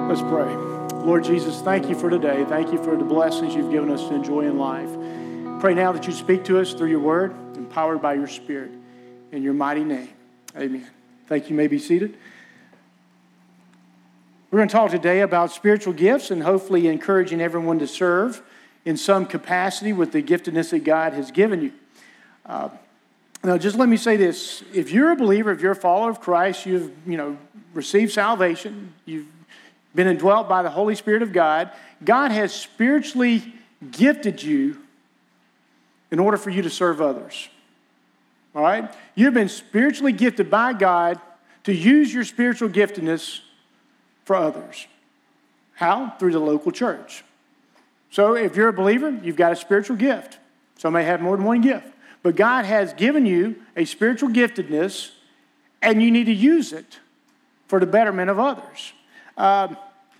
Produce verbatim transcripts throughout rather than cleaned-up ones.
Let's pray. Lord Jesus, thank you for today. Thank you for the blessings you've given us to enjoy in life. Pray now that you speak to us through your word, empowered by your spirit. In your mighty name, amen. Thank you. You may be seated. We're going to talk today about spiritual gifts and hopefully encouraging everyone to serve in some capacity with the giftedness that God has given you. Uh, now, just let me say this. If you're a believer, if you're a follower of Christ, you've you know received salvation, you've been indwelt by the Holy Spirit of God, God has spiritually gifted you in order for you to serve others. All right? You've been spiritually gifted by God to use your spiritual giftedness for others. How? Through the local church. So if you're a believer, you've got a spiritual gift. Some may have more than one gift. But God has given you a spiritual giftedness, and you need to use it for the betterment of others. Um,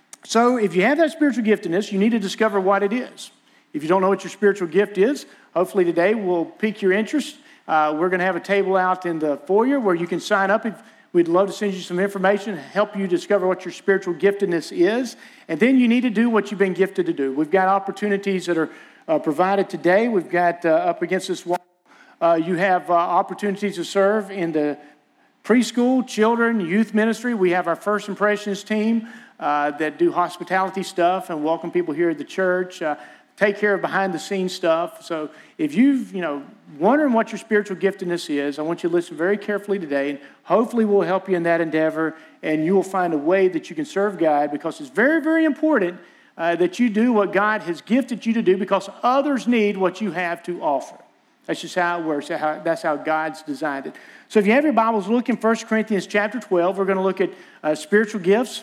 so if you have that spiritual giftedness, you need to discover what it is. If you don't know what your spiritual gift is, hopefully today will pique your interest. Uh, we're going to have a table out in the foyer where you can sign up. If, we'd love to send you some information, help you discover what your spiritual giftedness is. And then you need to do what you've been gifted to do. We've got opportunities that are uh, provided today. We've got uh, up against this wall, uh, you have uh, opportunities to serve in the preschool, children, youth ministry. We have our First Impressions team uh, that do hospitality stuff and welcome people here at the church, uh, take care of behind-the-scenes stuff. So if you've, you know, wondering what your spiritual giftedness is, I want you to listen very carefully today, and hopefully we'll help you in that endeavor, and you will find a way that you can serve God, because it's very, very important uh, that you do what God has gifted you to do, because others need what you have to offer. That's just how it works. That's how God's designed it. So if you have your Bibles, look in First Corinthians chapter twelve. We're going to look at uh, spiritual gifts.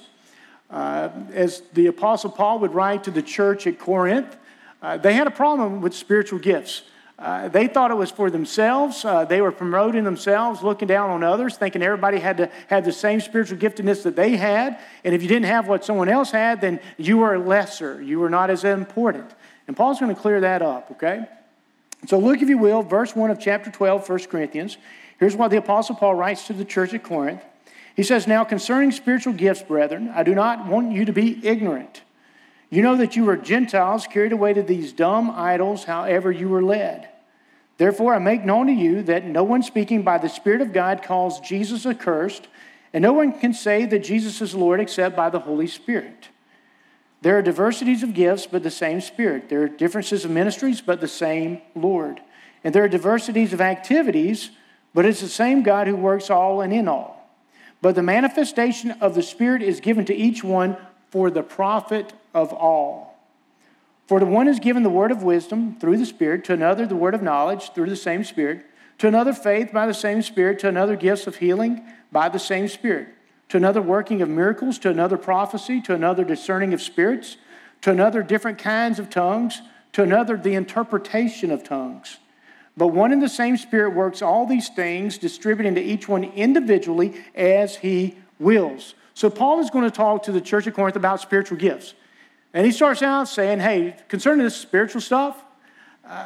Uh, as the Apostle Paul would write to the church at Corinth, uh, they had a problem with spiritual gifts. Uh, they thought it was for themselves. Uh, they were promoting themselves, looking down on others, thinking everybody had to have the same spiritual giftedness that they had. And if you didn't have what someone else had, then you were lesser. You were not as important. And Paul's going to clear that up, okay? So look, if you will, verse one of chapter twelve, First Corinthians. Here's what the Apostle Paul writes to the church at Corinth. He says, "Now concerning spiritual gifts, brethren, I do not want you to be ignorant. You know that you were Gentiles carried away to these dumb idols, however you were led. Therefore I make known to you that no one speaking by the Spirit of God calls Jesus accursed, and no one can say that Jesus is Lord except by the Holy Spirit. There are diversities of gifts, but the same Spirit. There are differences of ministries, but the same Lord. And there are diversities of activities, but it's the same God who works all and in all. But the manifestation of the Spirit is given to each one for the profit of all. For to one is given the word of wisdom through the Spirit, to another the word of knowledge through the same Spirit, to another faith by the same Spirit, to another gifts of healing by the same Spirit, to another working of miracles, to another prophecy, to another discerning of spirits, to another different kinds of tongues, to another the interpretation of tongues. But one and the same Spirit works all these things, distributing to each one individually as he wills." So Paul is going to talk to the church of Corinth about spiritual gifts. And he starts out saying, hey, concerning this spiritual stuff, uh,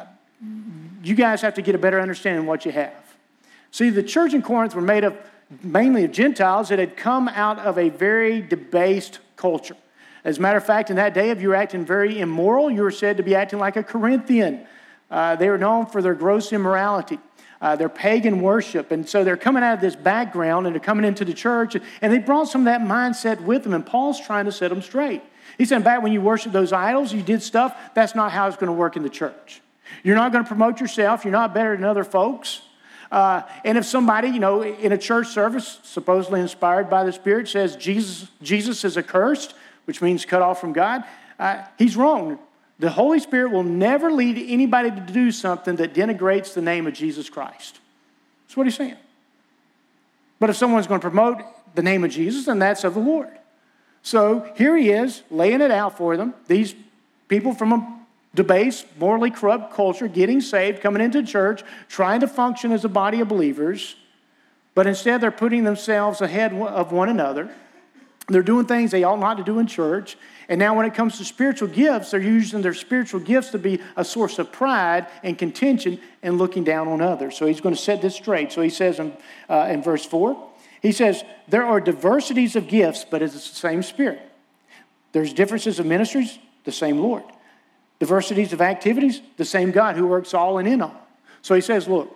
you guys have to get a better understanding of what you have. See, the church in Corinth were made up mainly of Gentiles that had come out of a very debased culture. As a matter of fact, in that day, if you were acting very immoral, you were said to be acting like a Corinthian. Uh, they were known for their gross immorality, uh, their pagan worship. And so they're coming out of this background and they're coming into the church, and they brought some of that mindset with them, and Paul's trying to set them straight. He said, back when you worshiped those idols, you did stuff, that's not how it's going to work in the church. You're not going to promote yourself. You're not better than other folks. Uh, and if somebody, you know, in a church service, supposedly inspired by the Spirit, says Jesus, Jesus is accursed, which means cut off from God, uh, he's wrong. The Holy Spirit will never lead anybody to do something that denigrates the name of Jesus Christ. That's what he's saying. But if someone's going to promote the name of Jesus, then that's of the Lord. So here he is, laying it out for them. These people from a debased, morally corrupt culture, getting saved, coming into church, trying to function as a body of believers, but instead they're putting themselves ahead of one another. They're doing things they ought not to do in church. And now when it comes to spiritual gifts, they're using their spiritual gifts to be a source of pride and contention and looking down on others. So he's going to set this straight. So he says in, uh, in verse four, he says, there are diversities of gifts, but it's the same Spirit. There's differences of ministries, the same Lord. Diversities of activities, the same God who works all and in all. So he says, look,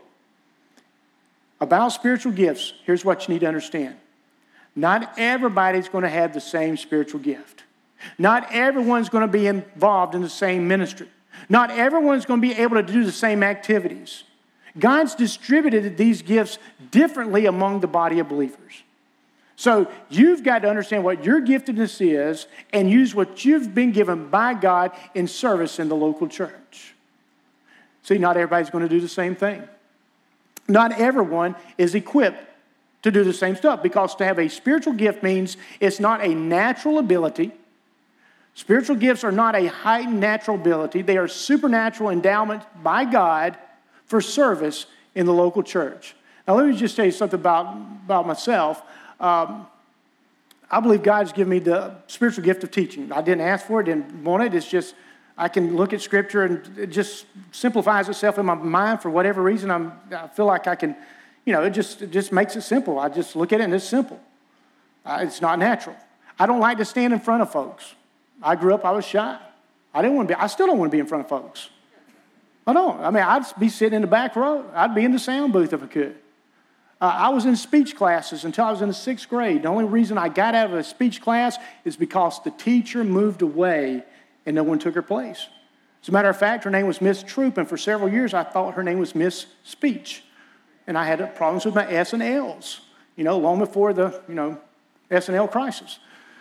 about spiritual gifts, here's what you need to understand. Not everybody's going to have the same spiritual gift. Not everyone's going to be involved in the same ministry. Not everyone's going to be able to do the same activities. God's distributed these gifts differently among the body of believers. So you've got to understand what your giftedness is and use what you've been given by God in service in the local church. See, not everybody's going to do the same thing. Not everyone is equipped to do the same stuff, because to have a spiritual gift means it's not a natural ability. Spiritual gifts are not a heightened natural ability. They are supernatural endowments by God for service in the local church. Now, let me just tell you something about, about myself. Um, I believe God's given me the spiritual gift of teaching. I didn't ask for it, didn't want it. It's just I can look at Scripture and it just simplifies itself in my mind for whatever reason. I'm, I feel like I can, you know, it just, it just makes it simple. I just look at it and it's simple. Uh, it's not natural. I don't like to stand in front of folks. I grew up, I was shy. I didn't want to be, I still don't want to be in front of folks. I don't. I mean, I'd be sitting in the back row. I'd be in the sound booth if I could. Uh, I was in speech classes until I was in the sixth grade. The only reason I got out of a speech class is because the teacher moved away and no one took her place. As a matter of fact, her name was Miss Troop, and for several years I thought her name was Miss Speech. And I had problems with my S and L's, you know, long before the, you know, S and L crisis.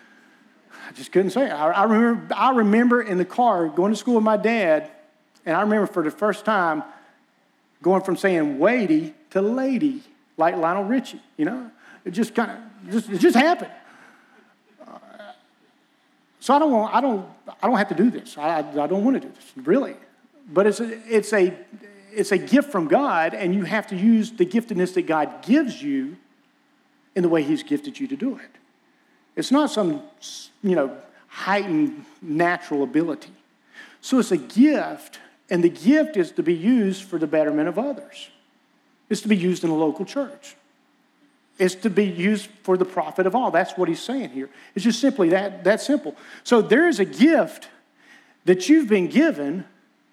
I just couldn't say it. I, I, remember, I remember in the car going to school with my dad, and I remember for the first time going from saying weighty to lady, like Lionel Richie, you know. It just kind of, just, it just happened. Uh, so I don't want, I don't, I don't have to do this. I, I don't want to do this, really. But it's a, it's a, it's a gift from God, and you have to use the giftedness that God gives you in the way He's gifted you to do it. It's not some, you know, heightened natural ability. So it's a gift, and the gift is to be used for the betterment of others. It's to be used in a local church. It's to be used for the profit of all. That's what he's saying here. It's just simply that, that simple. So there is a gift that you've been given,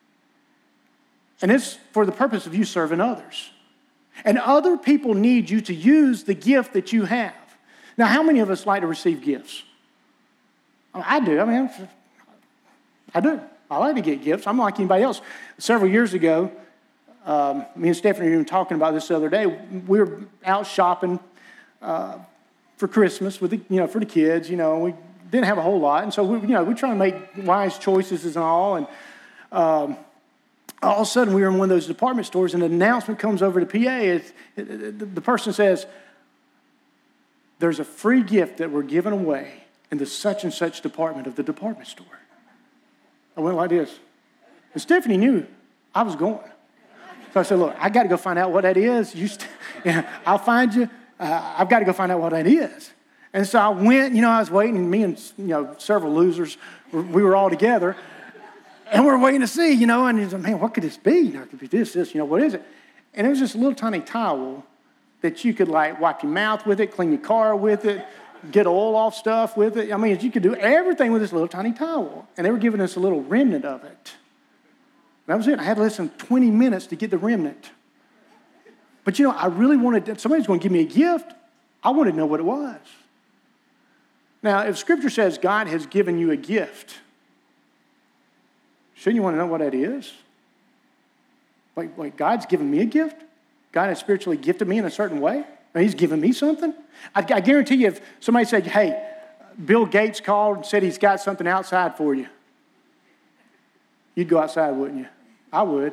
and it's for the purpose of you serving others. And other people need you to use the gift that you have. Now, how many of us like to receive gifts? I do. I mean, I do. I like to get gifts. I'm like anybody else. Several years ago, um, me and Stephanie were even talking about this the other day. We were out shopping uh, for Christmas with the, you know, for the kids. You know, we didn't have a whole lot, and so we, you know, we try to make wise choices and all. And um, all of a sudden, we were in one of those department stores, and an announcement comes over the P A. It, it, the person says, "There's a free gift that we're giving away in the such and such department of the department store." I went like this. And Stephanie knew I was going. So I said, look, I got to go find out what that is. You st- yeah, I'll find you. Uh, I've got to go find out what that is. And so I went, you know, I was waiting, and me and, you know, several losers, we were all together. And we're waiting to see, you know, and he's like, man, what could this be? You know, it could be this, this, you know, what is it? And it was just a little tiny towel that you could, like, wipe your mouth with it, clean your car with it, get oil off stuff with it. I mean, you could do everything with this little tiny towel. And they were giving us a little remnant of it. That was it. I had less than twenty minutes to get the remnant. But, you know, I really wanted, somebody's going to give me a gift. I wanted to know what it was. Now, if Scripture says God has given you a gift, shouldn't you want to know what that is? Like, like God's given me a gift? God has spiritually gifted me in a certain way? And He's given me something? I, I guarantee you, if somebody said, hey, Bill Gates called and said he's got something outside for you, you'd go outside, wouldn't you? I would.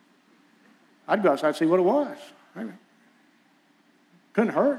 I'd go outside and see what it was. Couldn't hurt.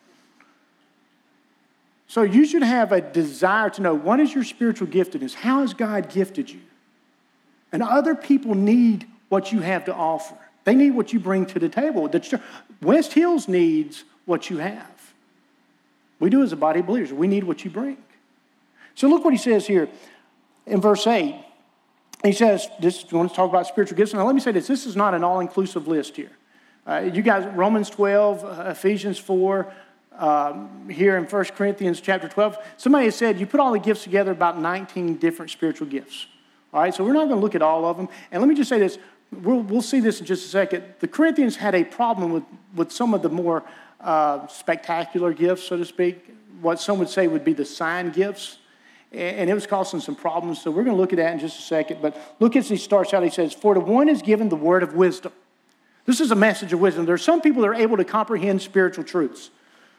So you should have a desire to know, what is your spiritual giftedness? How has God gifted you? And other people need what you have to offer. They need what you bring to the table. The West Hills needs what you have. We do as a body of believers. We need what you bring. So look what he says here in verse eight. He says, this, you want to talk about spiritual gifts? Now let me say this. This is not an all-inclusive list here. Uh, you guys, Romans twelve, uh, Ephesians four, um, here in First Corinthians chapter twelve. Somebody has said, you put all the gifts together, about nineteen different spiritual gifts. All right, so we're not going to look at all of them. And let me just say this. We'll, we'll see this in just a second. The Corinthians had a problem with, with some of the more uh, spectacular gifts, so to speak. What some would say would be the sign gifts. And it was causing some problems. So we're going to look at that in just a second. But look as he starts out. He says, for to one is given the word of wisdom. This is a message of wisdom. There are some people that are able to comprehend spiritual truths.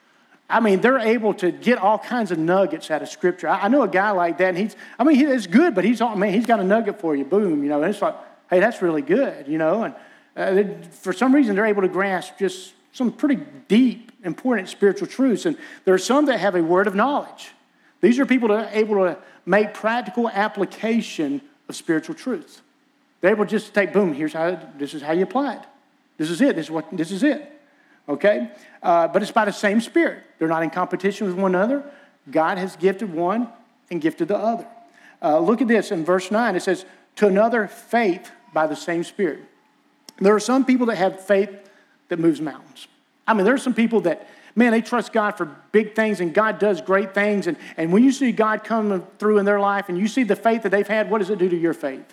I mean, they're able to get all kinds of nuggets out of Scripture. I, I know a guy like that, and he's, I mean, he, it's good, but he's, man, he's got a nugget for you. Boom, you know, and it's like, hey, that's really good, you know. And uh, they, for some reason, they're able to grasp just some pretty deep, important spiritual truths. And there are some that have a word of knowledge. These are people that are able to make practical application of spiritual truth. They're able just to take, boom, here's how, this is how you apply it. This is it. This is what. This is it. Okay? Uh, but it's by the same Spirit. They're not in competition with one another. God has gifted one and gifted the other. Uh, look at this in verse nine. It says, to another faith by the same Spirit. There are some people that have faith that moves mountains. I mean, there are some people that, man, they trust God for big things, and God does great things. And, and when you see God come through in their life and you see the faith that they've had, what does it do to your faith?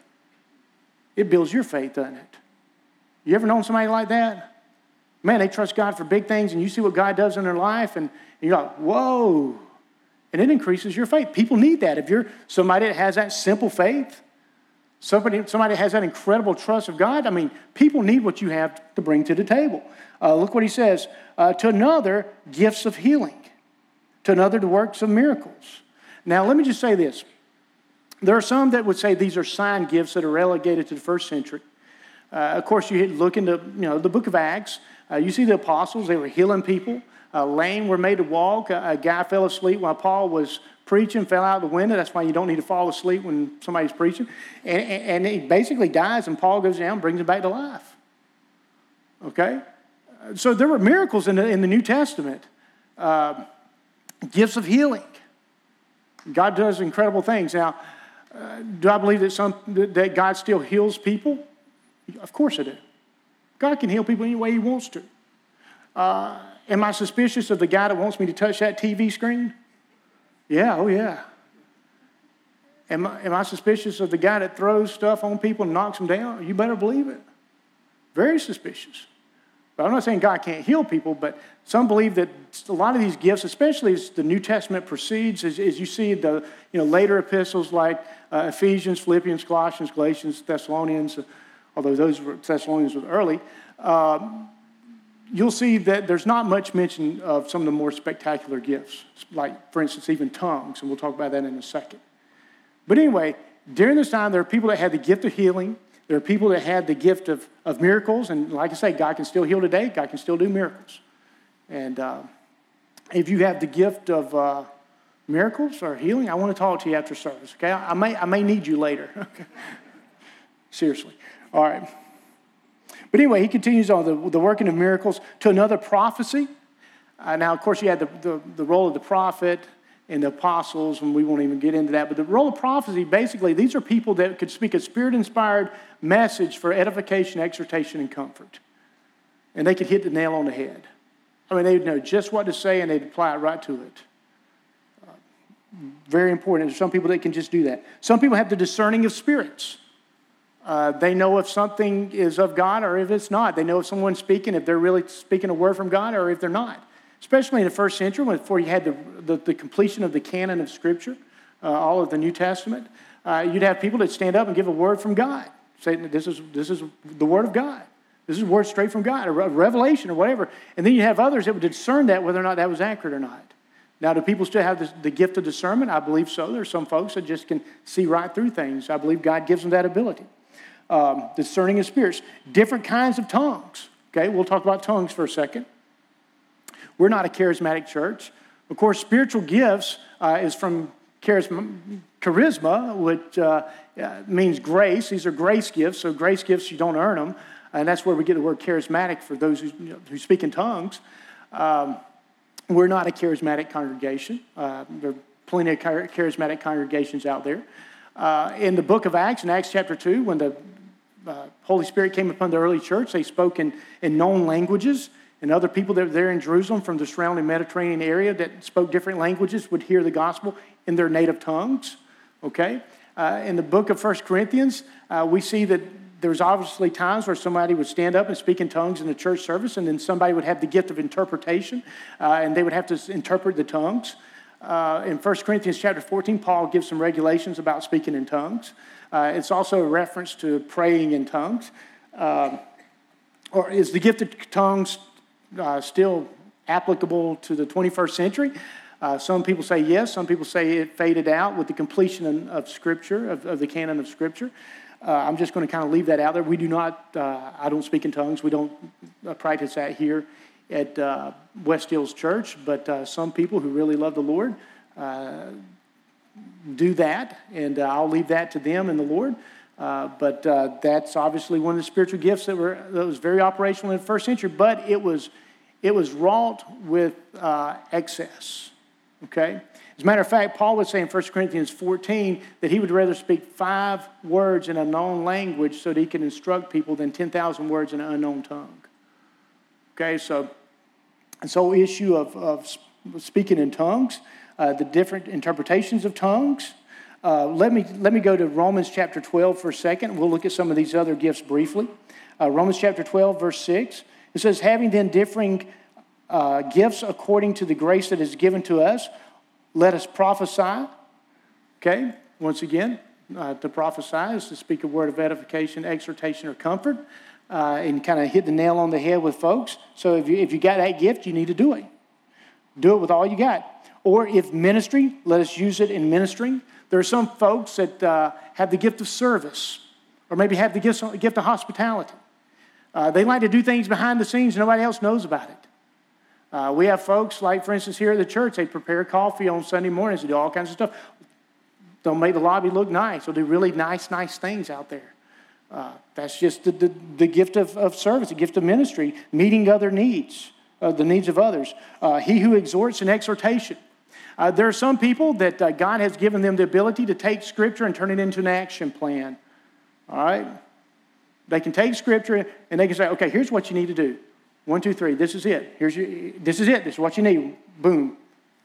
It builds your faith, doesn't it? You ever known somebody like that? Man, they trust God for big things, and you see what God does in their life, and, and you're like, whoa. And it increases your faith. People need that. If you're somebody that has that simple faith, somebody, somebody that has that incredible trust of God, I mean, people need what you have to bring to the table. Uh, look what he says. Uh, to another, gifts of healing. To another, the works of miracles. Now, let me just say this. There are some that would say these are sign gifts that are relegated to the first century. Uh, of course, you look into you know the book of Acts. Uh, you see the apostles, they were healing people. Uh, lame were made to walk. A, a guy fell asleep while Paul was preaching, fell out the window. That's why you don't need to fall asleep when somebody's preaching. And, and, and he basically dies, and Paul goes down and brings him back to life. Okay? So there were miracles in the, in the New Testament. Uh, gifts of healing. God does incredible things. Now, uh, do I believe that, some, that God still heals people? Of course I do. God can heal people any way he wants to. Uh, am I suspicious of the guy that wants me to touch that T V screen? Yeah, oh yeah. Am I, am I suspicious of the guy that throws stuff on people and knocks them down? You better believe it. Very suspicious. But I'm not saying God can't heal people, but some believe that a lot of these gifts, especially as the New Testament proceeds, as, as you see the you know later epistles like uh, Ephesians, Philippians, Colossians, Galatians, Thessalonians, although those were Thessalonians were early, um, you'll see that there's not much mention of some of the more spectacular gifts, like, for instance, even tongues, and we'll talk about that in a second. But anyway, during this time, there are people that had the gift of healing. There are people that had the gift of, of miracles, and like I say, God can still heal today. God can still do miracles. And uh, if you have the gift of uh, miracles or healing, I want to talk to you after service, okay? I may, I may need you later. Seriously. All right. But anyway, he continues on the, the working of miracles to another prophecy. Uh, now, of course, you had the, the, the role of the prophet and the apostles, and we won't even get into that. But the role of prophecy, basically, these are people that could speak a spirit-inspired message for edification, exhortation, and comfort. And they could hit the nail on the head. I mean, they would know just what to say, and they'd apply it right to it. Uh, very important. There's some people that can just do that. Some people have the discerning of spirits. Uh, they know if something is of God or if it's not. They know if someone's speaking, if they're really speaking a word from God or if they're not. Especially in the first century, before you had the, the, the completion of the canon of Scripture, uh, all of the New Testament, uh, you'd have people that stand up and give a word from God, saying this is, this is the word of God. This is a word straight from God, a revelation or whatever. And then you have others that would discern that, whether or not that was accurate or not. Now, do people still have the, the gift of discernment? I believe so. There are some folks that just can see right through things. I believe God gives them that ability. Um, discerning of spirits, different kinds of tongues. Okay, we'll talk about tongues for a second. We're not a charismatic church. Of course, spiritual gifts uh, is from charisma, charisma which uh, means grace. These are grace gifts, so grace gifts, you don't earn them. And that's where we get the word charismatic for those who, you know, who speak in tongues. Um, we're not a charismatic congregation. Uh, there are plenty of charismatic congregations out there. Uh, in the book of Acts, in Acts chapter two, when the uh, Holy Spirit came upon the early church, they spoke in, in known languages. and other people that were there in Jerusalem from the surrounding Mediterranean area that spoke different languages would hear the gospel in their native tongues, okay? Uh, in the book of First Corinthians, uh, we see that there's obviously times where somebody would stand up and speak in tongues in the church service, and then somebody would have the gift of interpretation, uh, and they would have to interpret the tongues. Uh, in First Corinthians chapter fourteen, Paul gives some regulations about speaking in tongues. Uh, it's also a reference to praying in tongues. Uh, or is the gift of tongues uh, still applicable to the twenty-first century? Uh, some people say yes. Some people say it faded out with the completion of Scripture, of, of the canon of Scripture. Uh, I'm just going to kind of leave that out there. We do not, uh, I don't speak in tongues. We don't uh, practice that here at uh, West Hills Church, but uh, some people who really love the Lord uh, do that, and uh, I'll leave that to them and the Lord. Uh, but uh, that's obviously one of the spiritual gifts that were that was very operational in the first century, but it was it was wrought with uh, excess. Okay? As a matter of fact, Paul would say in First Corinthians fourteen that he would rather speak five words in a known language so that he can instruct people than ten thousand words in an unknown tongue. Okay, so this whole issue of, of speaking in tongues, uh, the different interpretations of tongues. Uh, let me let me go to Romans chapter twelve for a second. We'll look at some of these other gifts briefly. Uh, Romans chapter twelve, verse six. It says, having then differing uh, gifts according to the grace that is given to us, let us prophesy. Okay, once again, uh, to prophesy is to speak a word of edification, exhortation, or comfort, uh, and kind of hit the nail on the head with folks. So if you, if you got that gift, you need to do it. Do it with all you got. Or if ministry, let us use it in ministering. There are some folks that uh, have the gift of service, or maybe have the gift, gift of hospitality. Uh, they like to do things behind the scenes, nobody else knows about it. Uh, we have folks, like for instance here at the church, they prepare coffee on Sunday mornings, they do all kinds of stuff. They'll make the lobby look nice, they'll do really nice, nice things out there. Uh, that's just the, the, the gift of, of service, the gift of ministry, meeting other needs, uh, the needs of others. Uh, he who exhorts in exhortation. Uh, there are some people that uh, God has given them the ability to take Scripture and turn it into an action plan. All right? They can take Scripture and they can say, okay, here's what you need to do. One, two, three, this is it. Here's your, this is it. This is what you need. Boom.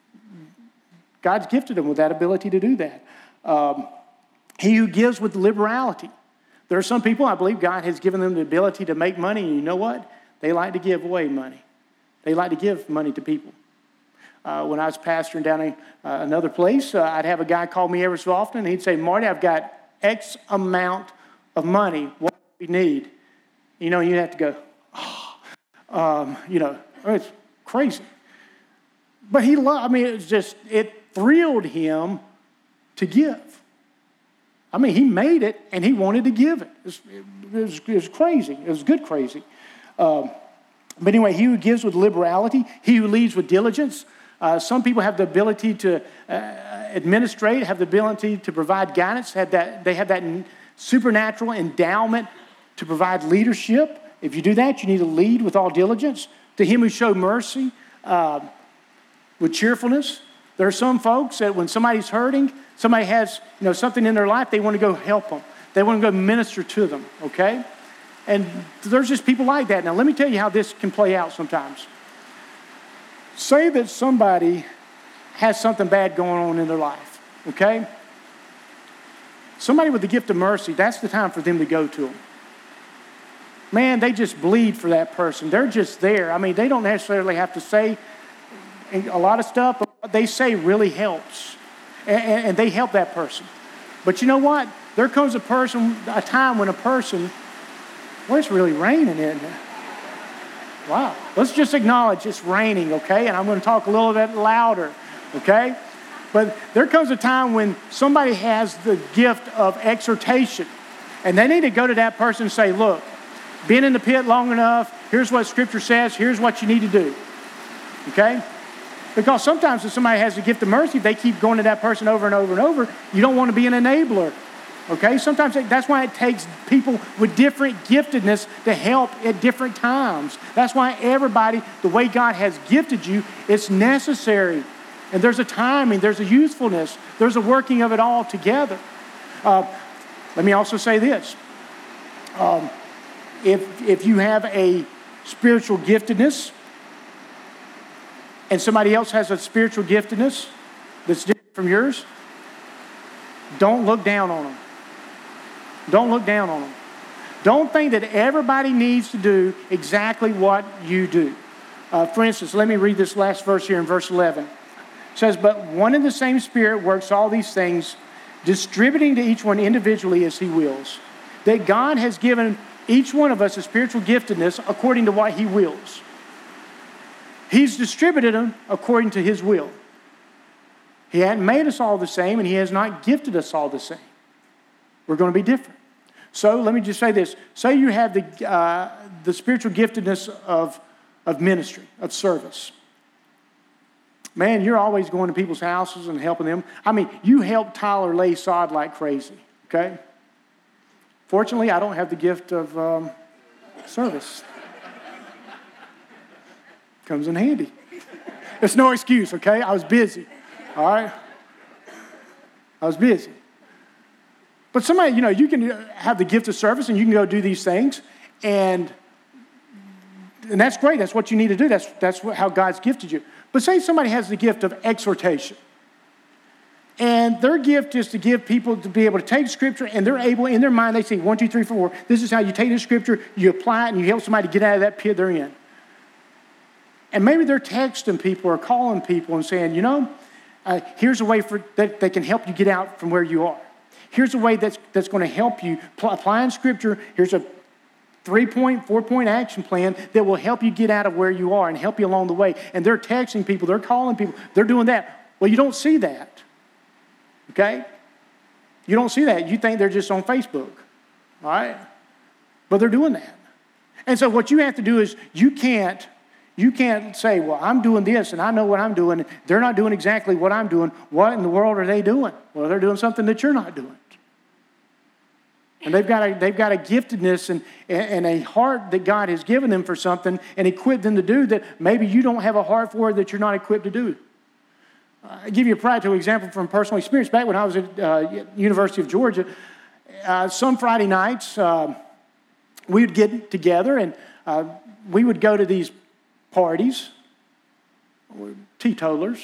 God's gifted them with that ability to do that. Um, he who gives with liberality. There are some people, I believe God has given them the ability to make money, and you know what? They like to give away money. They like to give money to people. Uh, when I was pastoring down in uh, another place, uh, I'd have a guy call me every so often, and he'd say, Marty, I've got X amount of money. What do we need? You know, you have to go, oh, um, you know, it's crazy. But he loved, I mean, it was just, it thrilled him to give. I mean, he made it, and he wanted to give it. It was, it was, it was crazy. It was good crazy. Um, but anyway, he who gives with liberality, he who leads with diligence. Uh, some people have the ability to uh, administrate, have the ability to provide guidance, have that, they have that supernatural endowment to provide leadership. If you do that, you need to lead with all diligence. To him who showed mercy uh, with cheerfulness. There are some folks that when somebody's hurting, somebody has you know something in their life, they want to go help them. They want to go minister to them, okay? And there's just people like that. Now, let me tell you how this can play out sometimes. Say that somebody has something bad going on in their life, okay? Somebody with the gift of mercy, that's the time for them to go to them. Man, they just bleed for that person. They're just there. I mean, they don't necessarily have to say a lot of stuff, but what they say really helps. And, and they help that person. But you know what? There comes a person, a time when a person, well, it's really raining, isn't it? Wow. Let's just acknowledge it's raining, okay? And I'm going to talk a little bit louder, okay? But there comes a time when somebody has the gift of exhortation, and they need to go to that person and say, look, been in the pit long enough, here's what Scripture says, here's what you need to do, okay? Because sometimes if somebody has the gift of mercy, they keep going to that person over and over and over. You don't want to be an enabler, okay? Sometimes that's why it takes people with different giftedness to help at different times. That's why everybody, the way God has gifted you, it's necessary. And there's a timing, there's a usefulness, there's a working of it all together. Uh, let me also say this. Um, if, if you have a spiritual giftedness, and somebody else has a spiritual giftedness that's different from yours, don't look down on them. Don't look down on them. Don't think that everybody needs to do exactly what you do. Uh, for instance, let me read this last verse here in verse eleven. It says, but one and the same Spirit works all these things, distributing to each one individually as He wills. That God has given each one of us a spiritual giftedness according to what He wills. He's distributed them according to His will. He hadn't made us all the same, and He has not gifted us all the same. We're going to be different. So let me just say this. Say you have the, uh, the spiritual giftedness of, of ministry, of service. Man, you're always going to people's houses and helping them. I mean, you help Tyler lay sod like crazy, okay? Fortunately, I don't have the gift of um, service. Comes in handy. It's no excuse, okay? I was busy, all right? I was busy. But somebody, you know, you can have the gift of service and you can go do these things, and and that's great. That's what you need to do. That's, that's what, how God's gifted you. But say somebody has the gift of exhortation, and their gift is to give people to be able to take Scripture, and they're able, in their mind, they say, one, two, three, four, this is how you take the Scripture, you apply it, and you help somebody get out of that pit they're in. And maybe they're texting people or calling people and saying, you know, uh, here's a way for that, that can help you get out from where you are. Here's a way that's, that's going to help you pl- applying Scripture. Here's a three-point, four-point action plan that will help you get out of where you are and help you along the way. And they're texting people. They're calling people. They're doing that. Well, you don't see that, okay? You don't see that. You think they're just on Facebook, all right? But they're doing that. And so what you have to do is you can't You can't say, well, I'm doing this and I know what I'm doing. They're not doing exactly what I'm doing. What in the world are they doing? Well, they're doing something that you're not doing. And they've got a, they've got a giftedness and, and a heart that God has given them for something and equipped them to do that maybe you don't have a heart for, that you're not equipped to do. I'll give you a practical example from personal experience. Back when I was at uh, University of Georgia, uh, some Friday nights uh, we would get together and uh, we would go to these parties, teetotalers,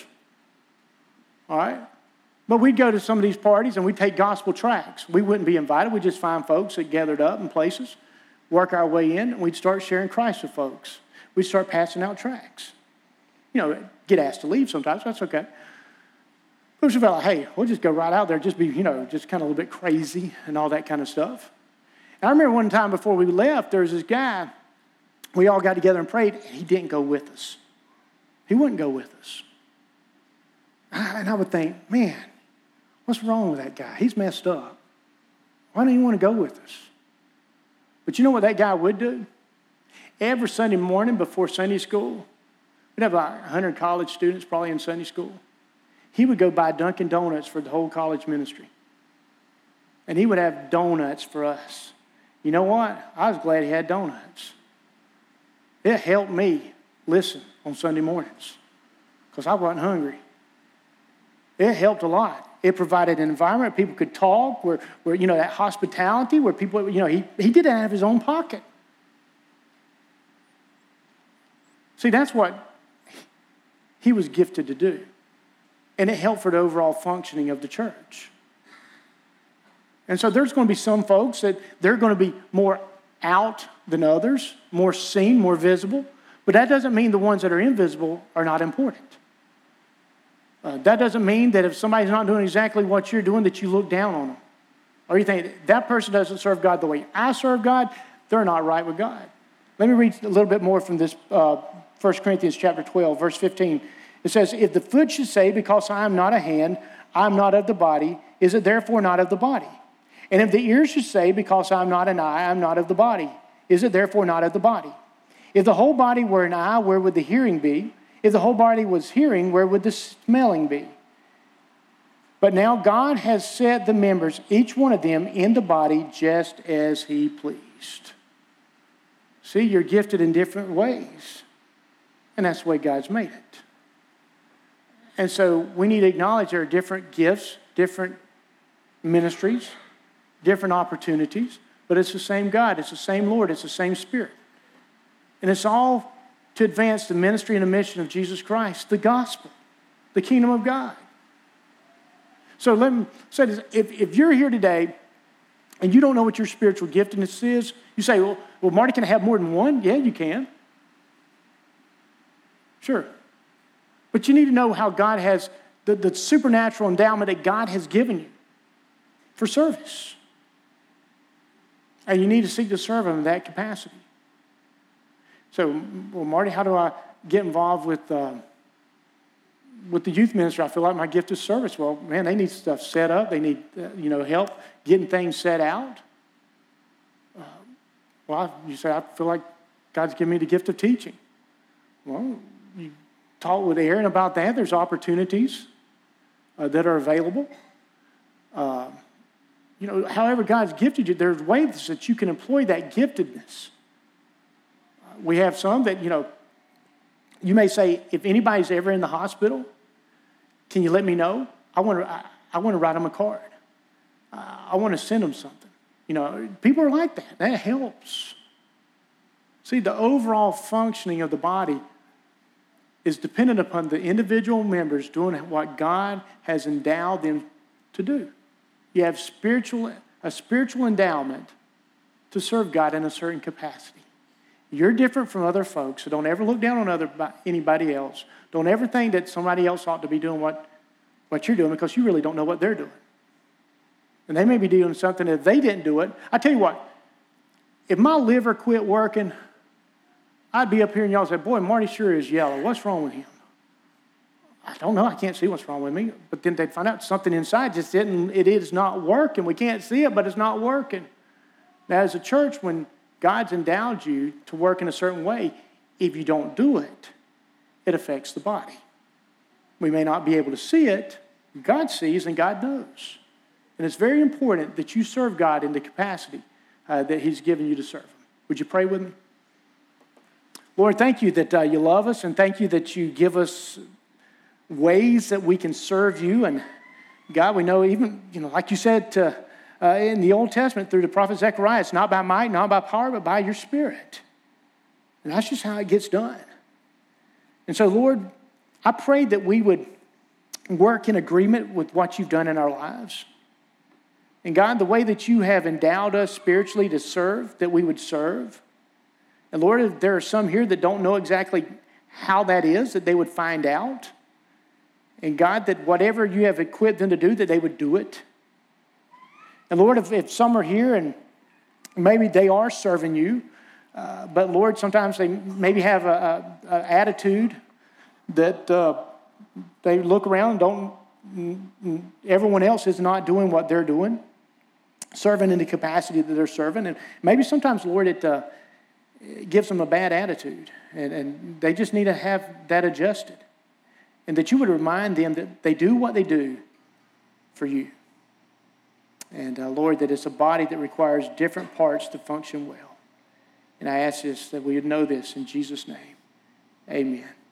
all right? But we'd go to some of these parties and we'd take gospel tracts. We wouldn't be invited. We'd just find folks that gathered up in places, work our way in, and we'd start sharing Christ with folks. We'd start passing out tracts. You know, get asked to leave sometimes. That's okay. But we felt like, hey, we'll just go right out there, just be, you know, just kind of a little bit crazy and all that kind of stuff. And I remember one time before we left, there was this guy. We all got together and prayed, and he didn't go with us. He wouldn't go with us. And I would think, man, what's wrong with that guy? He's messed up. Why don't he want to go with us? But you know what that guy would do? Every Sunday morning before Sunday school, we'd have like one hundred college students probably in Sunday school. He would go buy Dunkin' Donuts for the whole college ministry. And he would have donuts for us. You know what? I was glad he had donuts. It helped me listen on Sunday mornings because I wasn't hungry. It helped a lot. It provided an environment people could talk, where, where you know, that hospitality, where people, you know, he, he did it out of his own pocket. See, that's what he was gifted to do. And it helped for the overall functioning of the church. And so there's going to be some folks that they're going to be more out than others, more seen, more visible. But that doesn't mean the ones that are invisible are not important. Uh, that doesn't mean that if somebody's not doing exactly what you're doing, that you look down on them. Or you think, that person doesn't serve God the way I serve God, they're not right with God. Let me read a little bit more from this uh, First Corinthians chapter twelve, verse fifteen. It says, if the foot should say, because I am not a hand, I am not of the body, is it therefore not of the body? And if the ear should say, because I am not an eye, I am not of the body, is it therefore not of the body? If the whole body were an eye, where would the hearing be? If the whole body was hearing, where would the smelling be? But now God has set the members, each one of them, in the body just as he pleased. See, you're gifted in different ways. And that's the way God's made it. And so we need to acknowledge there are different gifts, different ministries, different opportunities, but it's the same God, it's the same Lord, it's the same Spirit. And it's all to advance the ministry and the mission of Jesus Christ, the gospel, the kingdom of God. So let me say this. If, if you're here today and you don't know what your spiritual giftedness is, you say, well, well, Marty, can I have more than one? Yeah, you can. Sure. But you need to know how God has, the, the supernatural endowment that God has given you for service. And you need to seek to serve Him in that capacity. So, well, Marty, how do I get involved with uh, with the youth ministry? I feel like my gift is service. Well, man, they need stuff set up. They need, uh, you know, help getting things set out. Uh, well, you say, I feel like God's given me the gift of teaching. Well, you talk with Aaron about that. There's opportunities uh, that are available. Uh, you know, however God's gifted you, there's ways that you can employ that giftedness. Uh, we have some that, you know, you may say, if anybody's ever in the hospital, can you let me know? I want to, I, I want to write them a card. Uh, I want to send them something. You know, people are like that. That helps. See, the overall functioning of the body is dependent upon the individual members doing what God has endowed them to do. You have spiritual, a spiritual endowment to serve God in a certain capacity. You're different from other folks, so don't ever look down on other anybody else. Don't ever think that somebody else ought to be doing what, what you're doing, because you really don't know what they're doing. And they may be doing something if they didn't do it. I tell you what, if my liver quit working, I'd be up here and y'all say, boy, Marty sure is yellow. What's wrong with him? I don't know. I can't see what's wrong with me. But then they'd find out something inside just didn't, it is not working. We can't see it, but it's not working. Now, as a church, when God's endowed you to work in a certain way, if you don't do it, it affects the body. We may not be able to see it. God sees and God knows. And it's very important that you serve God in the capacity uh, that He's given you to serve Him. Would you pray with me? Lord, thank you that uh, you love us, and thank you that you give us ways that we can serve you. And God, we know even, you know, like you said to, uh, in the Old Testament through the prophet Zechariah, it's not by might, not by power, but by your Spirit. And that's just how it gets done. And so, Lord, I pray that we would work in agreement with what you've done in our lives. And God, the way that you have endowed us spiritually to serve, that we would serve. And Lord, if there are some here that don't know exactly how that is, that they would find out. And God, that whatever you have equipped them to do, that they would do it. And Lord, if, if some are here and maybe they are serving you, uh, but Lord, sometimes they maybe have a, a, a attitude that uh, they look around and don't, everyone else is not doing what they're doing, serving in the capacity that they're serving. And maybe sometimes, Lord, it, uh, it gives them a bad attitude, and, and they just need to have that adjusted. And that you would remind them that they do what they do for you. And uh, Lord, that it's a body that requires different parts to function well. And I ask this, that we would know this in Jesus' name. Amen.